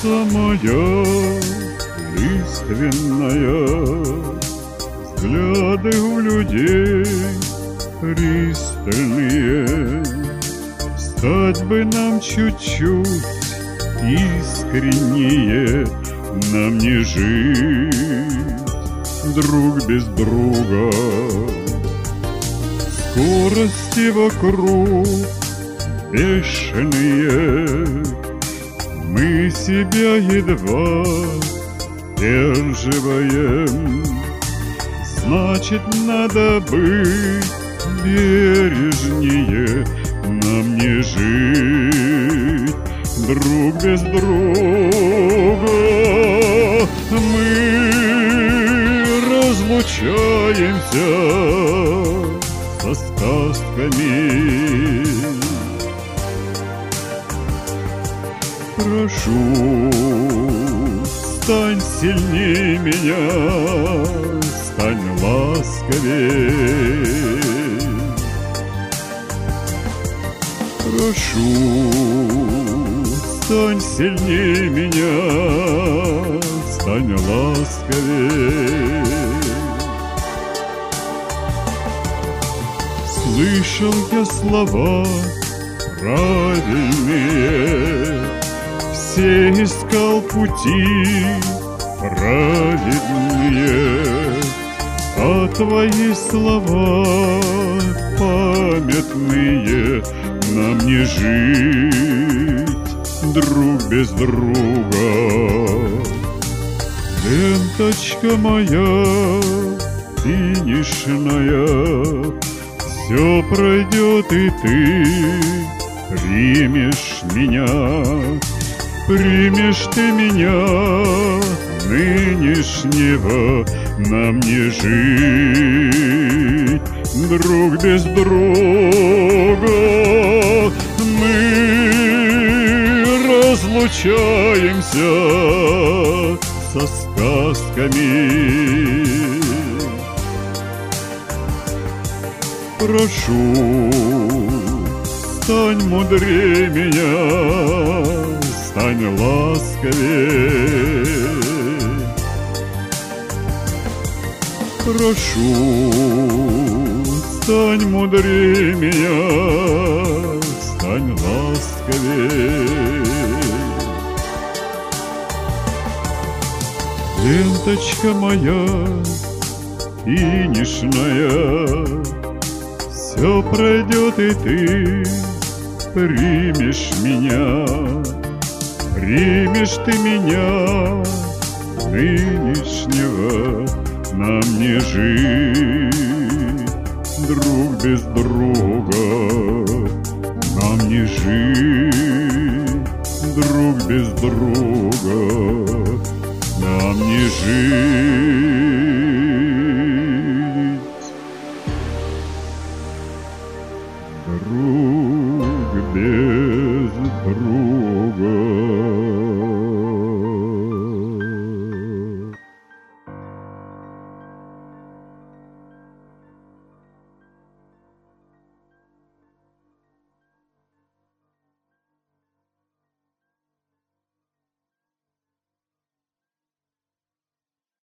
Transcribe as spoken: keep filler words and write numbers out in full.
Роса моя лиственная, взгляды у людей пристальные. Стать бы нам чуть-чуть искреннее, нам не жить друг без друга. Скорости вокруг бешеные, мы себя едва сдерживаем. Значит, надо быть бережнее, нам не жить друг без друга. Мы разлучаемся со сказками. Прошу, стань сильнее меня, стань ласковей. Прошу, стань сильнее меня, стань ласковей. Слышал я слова правильные, все искал пути праведные, а твои слова памятные, нам не жить друг без друга. Ленточка моя финишная, все пройдет, и ты примешь меня. Примешь ты меня нынешнего, нам не жить друг без друга. Мы разлучаемся со сказками. Прошу, стань мудрее меня, стань ласковей. Прошу, стань мудрее меня, стань ласковей. Ленточка моя финишная, все пройдет, и ты примешь меня. Примешь ты меня нынешнего, нам не жить друг без друга. Нам не жить друг без друга. Нам не жить.